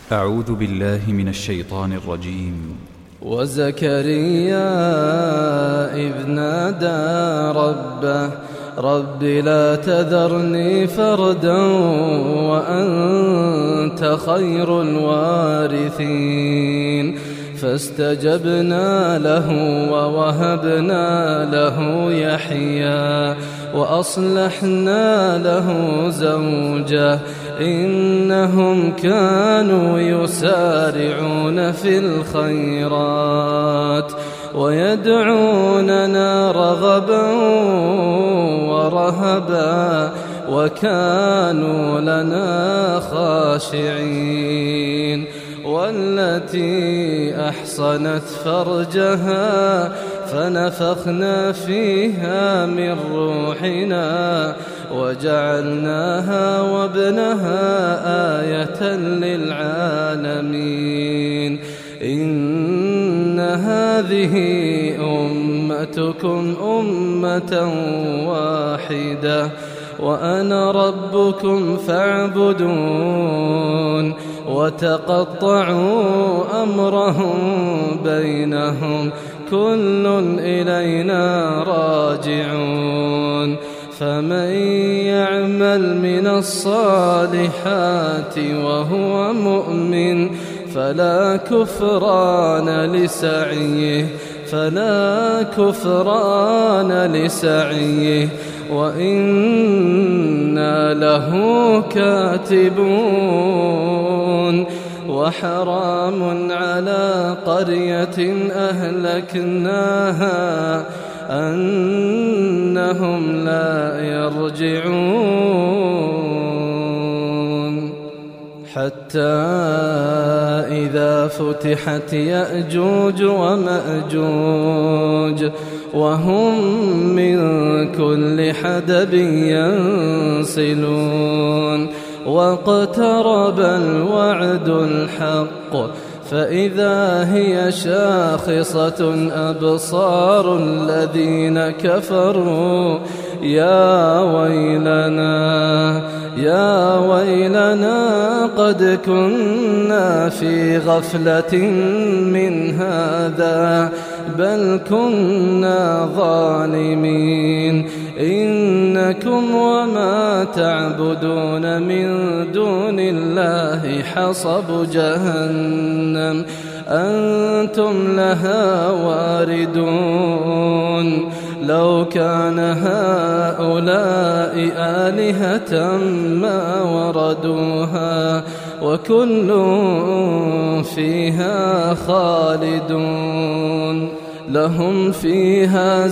أعوذ بالله من الشيطان الرجيم. وزكريا إذ نادى ربه رب لا تذرني فردا وأنت خير الوارثين فاستجبنا له ووهبنا له يحيى وأصلحنا له زوجه إنهم كانوا يسارعون في الخيرات ويدعوننا رغبا ورهبا وكانوا لنا خاشعين والتي أحصنت فرجها فنفخنا فيها من روحنا وجعلناها وابنها آية للعالمين إن هذه أمتكم أمة واحدة وأنا ربكم فاعبدون وتقطعوا أمرهم بينهم كل إلينا راجعون فمن يعمل من الصالحات وهو مؤمن فلا كفران لسعيه وإنا له كاتبون وحرام على قرية أهلكناها أنهم لا يرجعون حتى إذا فتحت يأجوج ومأجوج وهم من كل حدب ينسلون واقترب الوعد الحق فإذا هي شاخصة أبصار الذين كفروا يا ويلنا قد كنا في غفلة من هذا بل كنا ظالمين إنكم وما تعبدون من دون الله حصب جهنم أنتم لها واردون لو كان هؤلاء آلهة ما وردوها وكل فيها خالدون لهم فيها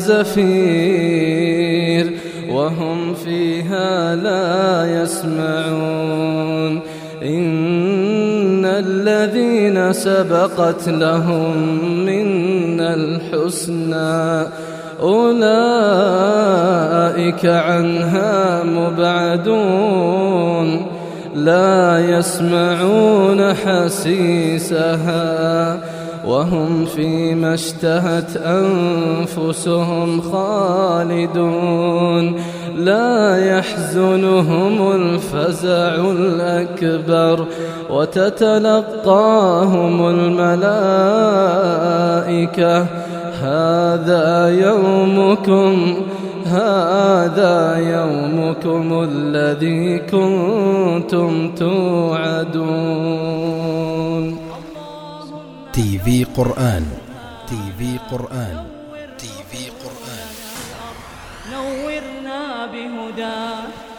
زفير وهم فيها لا يسمعون إن الذين سبقت لهم منا الحسنى أولئك عنها مبعدون لا يسمعون حسيسها وهم فيما اشتهت أنفسهم خالدون لا يحزنهم الفزع الأكبر وتتلقاهم الملائكة هذا يومكم الذي كنتم توعدون. تي في قرآن نورنا بهداك